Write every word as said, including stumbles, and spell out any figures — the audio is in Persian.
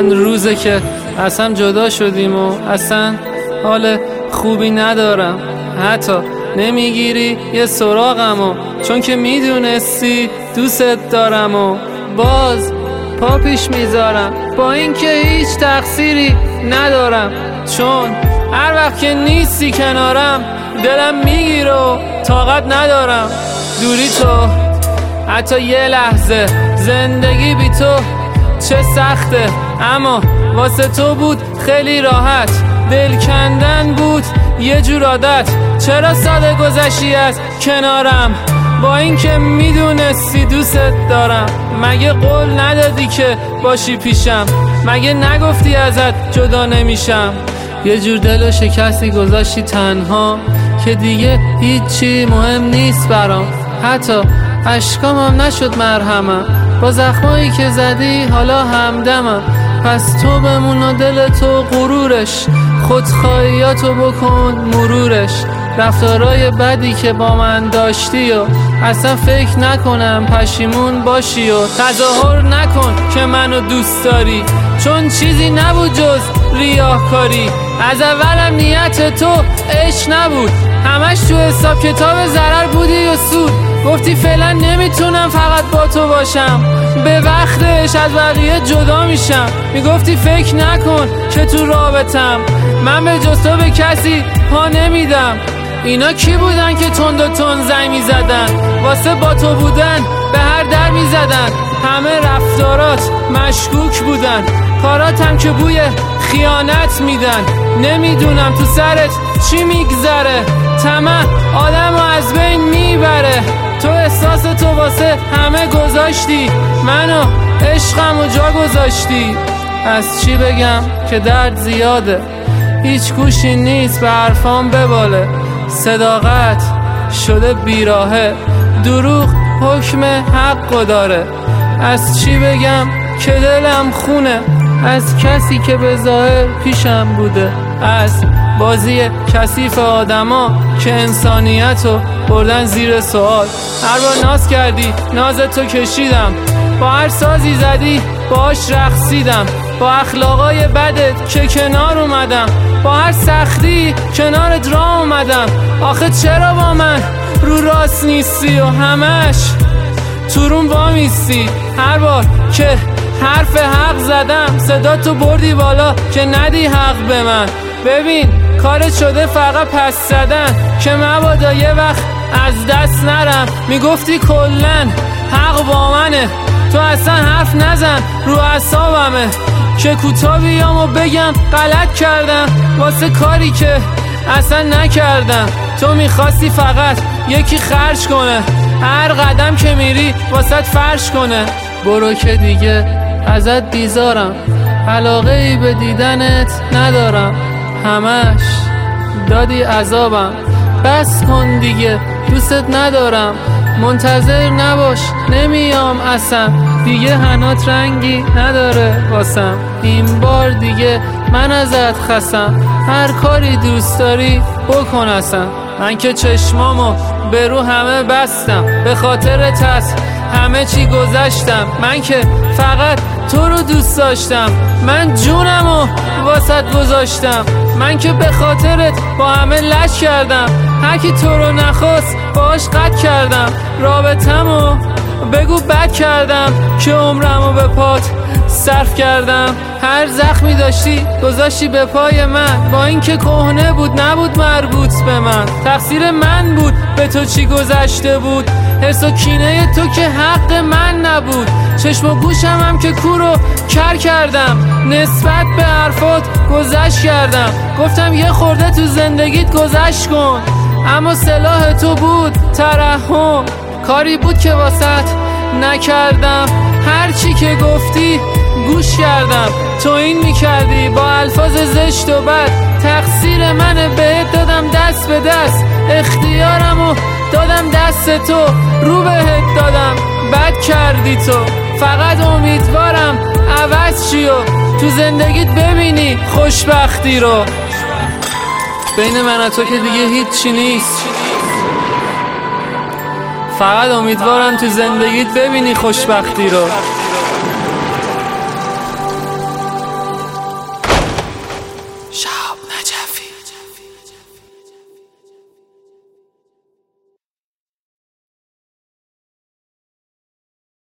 چند روزه که اصلا جدا شدیم و اصلا حال خوبی ندارم. حتی نمیگیری یه سراغم و چون که میدونستی دوست دارم و باز پا پیش میذارم با اینکه هیچ تقصیری ندارم، چون هر وقت که نیستی کنارم دلم میگیره و طاقت ندارم. دوری تو حتی یه لحظه، زندگی بی تو چه سخته، اما واسه تو بود خیلی راحت. دل کندن بود یه جور عادت، چرا ساده گذشتی از کنارم با اینکه میدونستی دوست دارم؟ مگه قول ندادی که باشی پیشم؟ مگه نگفتی ازت جدا نمیشم؟ یه جور دل شکستی گذاشتی تنها که دیگه هیچی مهم نیست برام، حتی اشکام هم نشد مرهمم. با زخمایی که زدی حالا همدمم، پس تو بمون و دل تو غرورش، خودخواهیاتو بکن مرورش. رفتارای بدی که با من داشتی و اصلا فکر نکنم پشیمون باشی و تظاهر نکن که منو دوست داری، چون چیزی نبود جز ریاکاری. از اولم نیت تو عشق نبود، همش تو حساب کتاب ضرر بودی و سود. گفتی فعلا نمیتونم فقط با تو باشم، به وقتش از بقیه جدا میشم. میگفتی فکر نکن که تو رابطم، من به جز تو به کسی پا نمیدم. اینا کی بودن که تند و تند زنگ میزدن، واسه با تو بودن به هر در میزدن؟ همه رفتارات مشکوک بودن، کاراتم که بوی خیانت میدن. نمیدونم تو سرت چی میگذره، طمع آدمو از بین میبره. تو احساس تو واسه همه گذاشتی، منو عشقمو جا گذاشتی. از چی بگم که درد زیاده، هیچ گوشی نیست به حرفام بباله. صداقت شده بیراهه، دروغ حکم حقو داره. از چی بگم که دلم خونه، از کسی که به ظاهر پیشم بوده، از بازی کثیف آدما که انسانیتو بردن زیر سوال. هر بار ناز کردی نازتو کشیدم، با هر سازی زدی باش رقصیدم. با اخلاقای بدت که کنار اومدم، با هر سختی کنارت راه اومدم. آخه چرا با من رو راست نیستی و همش تو روم وامیستی؟ هر بار که حرف حق زدم صدا تو بردی بالا که ندی حق به من. ببین کارت شده فقط پس زدن که مبادا یه وقت از دست نرم. میگفتی کلن حق با منه، تو اصلا حرف نزن رو اعصابمه که کوتاه بیام و بگم غلط کردم واسه کاری که اصلا نکردم. تو میخواستی فقط یکی خرج کنه، هر قدم که میری واسه فرش کنه. برو که دیگه ازت بیزارم، علاقه ای به دیدنت ندارم، همش دادی عذابم. بس کن دیگه دوستت ندارم، منتظر نباش نمیام اصلا، دیگه هنات رنگی نداره واسم. این بار دیگه من ازت خستم، هر کاری دوست داری بکن اصلا. من که چشمامو به رو همه بستم، به خاطرت هست همه چی گذشتم. من که فقط تو رو دوست داشتم، من جونمو واسط گذاشتم. من که به خاطرت با همه لش کردم، هر کی تو رو نخواست باش قد کردم. رابطمو بگو بد کردم که عمرمو به پات صرف کردم. هر زخمی داشتی گذاشتی به پای من، با اینکه کهنه بود نبود مربوط به من. تقصیر من بود به تو چی گذشته بود، حرص و کینه تو که حق من نبود. چشم و گوشم هم که کورو کر کردم، نسبت به حرفات گذشت کردم. گفتم یه خورده تو زندگیت گذشت کن، اما سلاح تو بود ترحم. کاری بود که واسط نکردم، هر چی که گفتی گوش کردم. تو این میکردی با الفاظ زشت و بد، تقصیر منه بهت دادم دست به دست. اختیارمو دادم دست تو، رو بهت دادم بد کردی تو. فقط امیدوارم عوض چی و تو زندگیت ببینی خوشبختی رو. بین من و تو که دیگه هیچی نیست، فقط امیدوارم تو زندگیت ببینی خوشبختی رو.